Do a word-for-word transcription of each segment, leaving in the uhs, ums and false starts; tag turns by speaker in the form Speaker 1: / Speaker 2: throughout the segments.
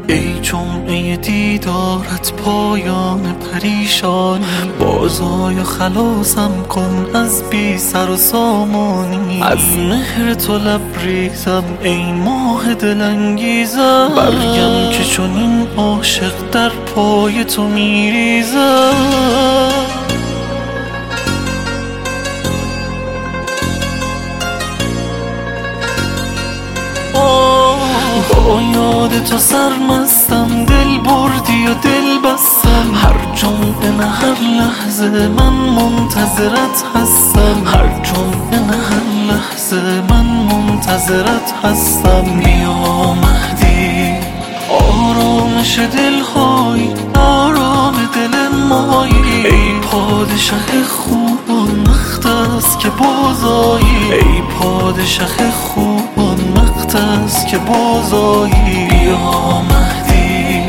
Speaker 1: ای جمعه دیدارت پایان پریشانی، بازای خلاصم کن از بی سر و سامانی. از مهر تو لبریزم ای ماه دلانگیزم، برگم که چون این عاشق در پای تو میریزم. با یاد تو سرمستم، دل بردی و دل بستم. هر جمعه نه هر لحظه من منتظرت هستم، هر جمعه نه هر لحظه من منتظرت هستم. بیا مهدی آرامش دلهای آرام دل مایی، ای پادشه خوبان وقت است که بازایی، ای پادشه خوبان وقت است که بازایی. بیا مهدی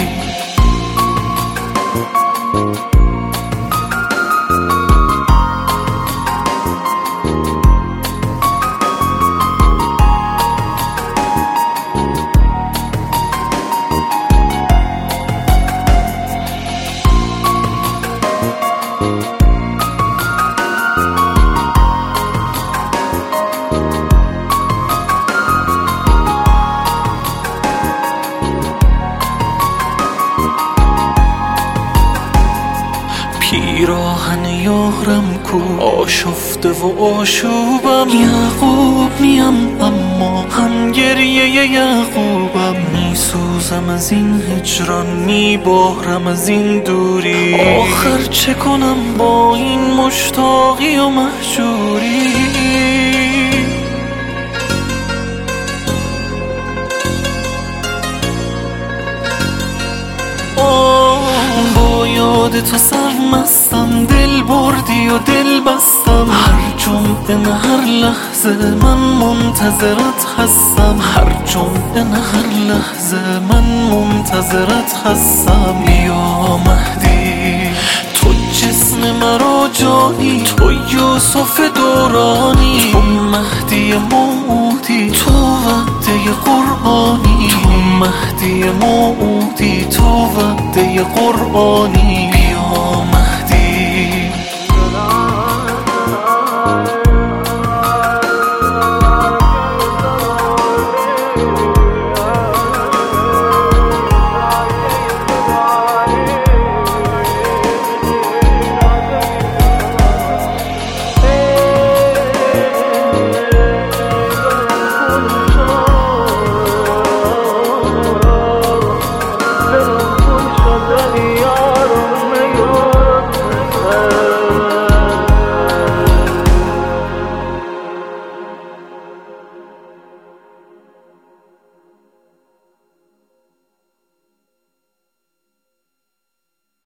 Speaker 1: پیراهن یارم کو آشفته و آشوبم، یعقوب نیم اما هم گریه یعقوبم. میسوزم از این هجران، میبارم از این دوری، آخر چه کنم با این مشتاقی و مهجوری. با یاد تو سرمستم، دل بردی و دل بستم. هر جمعه نه هر لحظه من منتظرت هستم، هر جمعه نه هر لحظه من منتظرت هستم. بیا مهدی تو جسم مرا جانی، تو یوسف دورانی، تو مهدی موعودی، تو وعده قرآنی، تو مهدی موعودی، تو وعده قرآنی.